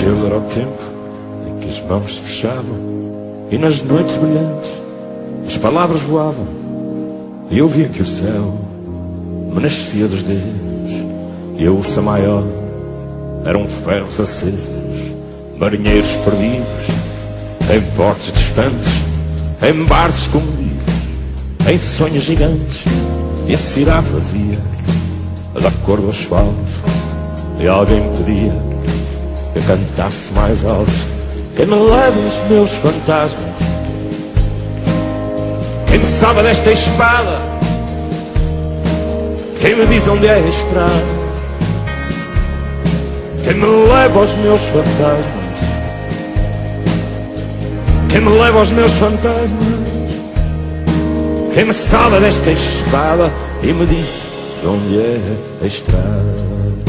Aquele era o tempo em que as mãos se fechavam e nas noites brilhantes as palavras voavam, e eu via que o céu me nascia dos dedos, e a ursa maior eram ferros acesos, marinheiros perdidos em portos distantes, em bares escondidos, em sonhos gigantes, e a cidade vazia da cor do asfalto, e alguém me pedia que eu cantasse mais alto. Quem me leva os meus fantasmas? Quem me salva desta espada? Quem me diz onde é a estrada? Quem me leva aos meus fantasmas? Quem me leva aos meus fantasmas? Quem me salva desta espada e me diz onde é a estrada?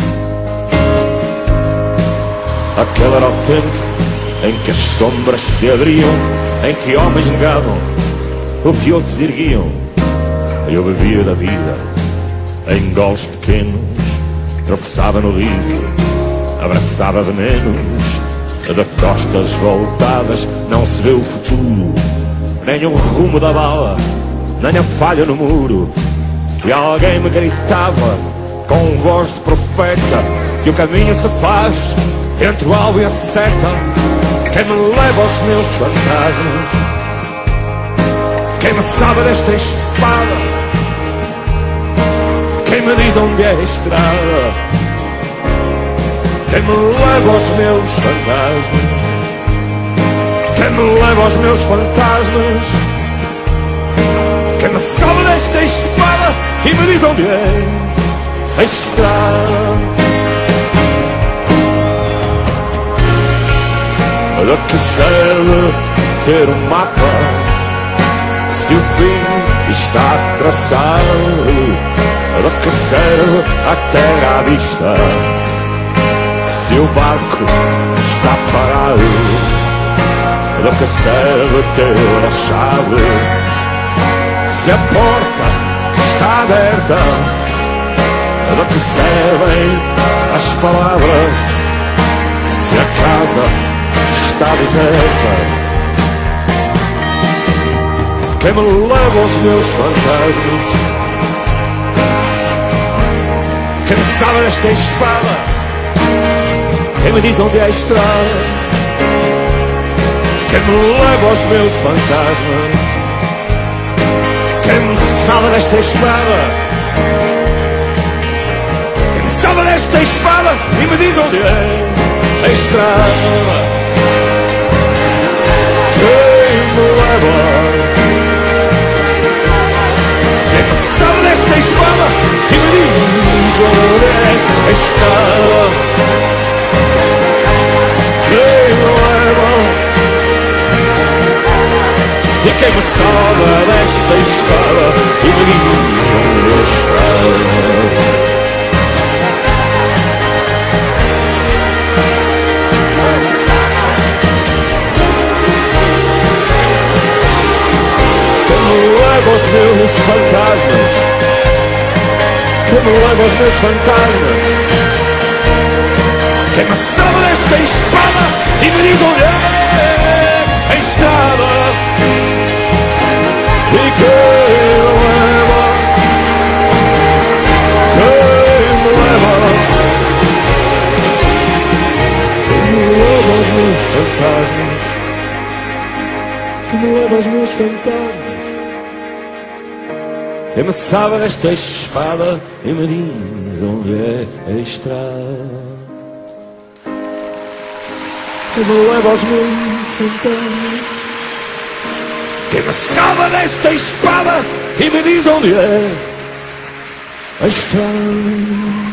Aquele era o tempo em que as sombras se abriam, em que homens negavam o que outros erguiam. Eu bebia da vida em goles pequenos, tropeçava no riso, abraçava venenos. De costas voltadas não se vê o futuro, nem o rumo da bala, nem a falha no muro. E alguém me gritava com voz de profeta que o caminho se faz entre o alvo e a seta. Quem me leva aos meus fantasmas? Quem me salva desta espada? Quem me diz onde é a estrada? Quem me leva aos meus fantasmas? Quem me leva aos meus fantasmas? Quem me salva desta espada e me diz onde é a estrada? De que serve ter um mapa se o fim está traçado? De que serve a terra à vista se o barco está parado? De que serve ter a chave se a porta está aberta? De que servem as palavras se a casa está deserta? Quem me leva aos meus fantasmas? Quem me salva desta espada? Quem me diz onde é a estrada? Quem me leva aos meus fantasmas? Quem me salva desta espada? Quem me salva desta espada e me diz onde é a estrada? Quem me leva? Quem me salva desta espada e me diz onde é a estrada? Quem me leva? E quem me salva desta espada e me diz onde é a estrada? Leva aos meus fantasmas? Quem me leva aos meus fantasmas? Quem me salva desta espada e me diz onde é a estrada? E quem me leva? Quem me leva? Quem me leva aos meus fantasmas? Quem me leva aos meus fantasmas? Quem me salva desta espada e me diz onde é a estrada? Quem me leva aos meus fantasmas? Quem me salva desta espada e me diz onde é a estrada?